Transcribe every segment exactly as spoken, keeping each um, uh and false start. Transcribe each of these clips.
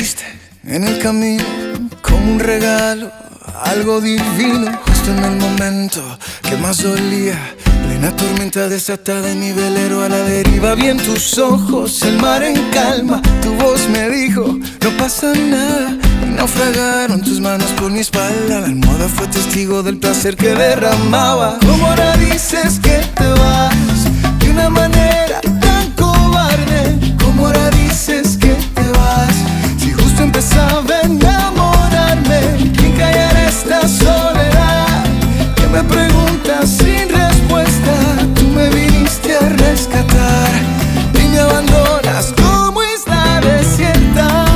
caíste en el camino como un regalo, algo divino, justo en el momento que más dolía. Plena tormenta desatada en mi velero a la deriva. Vi en tus ojos el mar en calma. Tu voz me dijo, no pasa nada. Y naufragaron tus manos por mi espalda. La almohada fue testigo del placer que derramaba. ¿Cómo ahora dices que te vas de una manera tan cobarde? ¿Cómo ahora dices que te vas si justo empezaba a enamorarme? ¿Quién callará esta soledad que me preguntas sin respuesta? Tú me viniste a rescatar y me abandonas como isla desierta.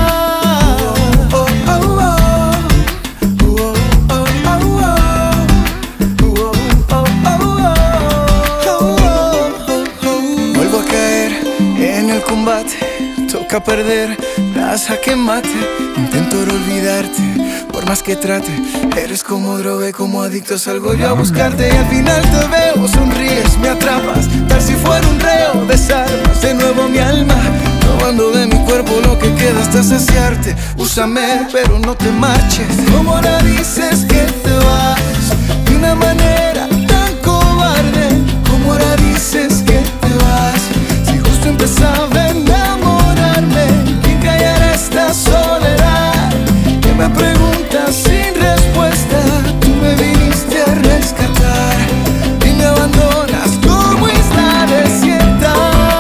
Vuelvo a caer en el combate, toca perder, la jaque mate. Intento olvidarte, por más que trate. Eres como droga y como adicto salgo yo a buscarte. Y al final te veo, sonríes, me atrapas, tal si fuera un reo. Desarmas de nuevo mi alma, robando de mi cuerpo lo que queda hasta saciarte. Úsame, pero no te marches. ¿Cómo ahora dices que te vas de una manera tan cobarde? ¿Cómo ahora dices que te vas si justo empezaba a enamorarme? ¿Quién callará esta soledad que me preguntas sin respuesta? Tú me viniste a rescatar y me abandonas como isla desierta.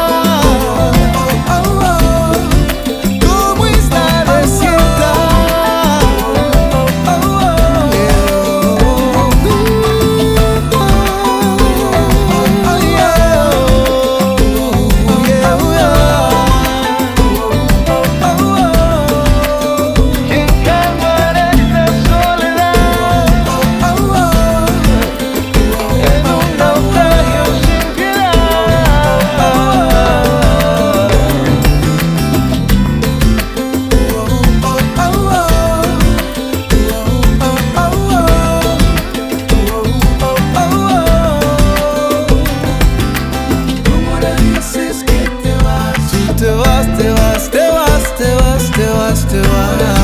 Como isla desierta. Te vas, te vas, te vas, te vas, te vas, te vas.